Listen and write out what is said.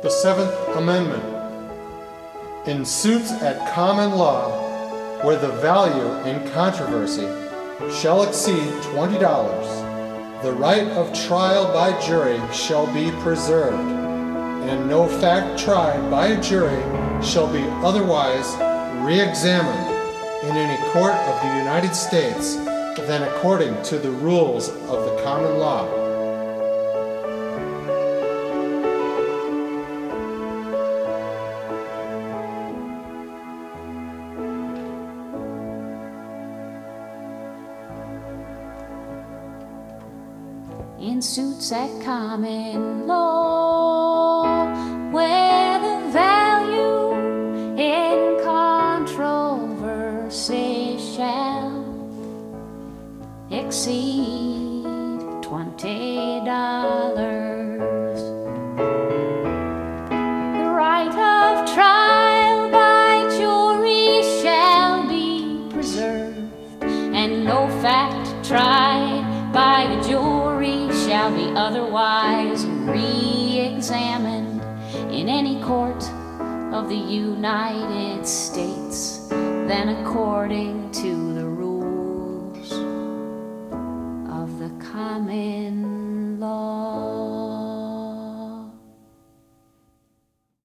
The Seventh Amendment. In suits at common law, where the value in controversy shall exceed $20, the right of trial by jury shall be preserved, and no fact tried by a jury shall be otherwise re-examined in any court of the United States than according to the rules of the common law. In suits at common law, where the value in controversy shall exceed $20, the right of trial by jury shall be preserved, and no fact tried by a jury shall be otherwise re-examined in any court of the United States than according to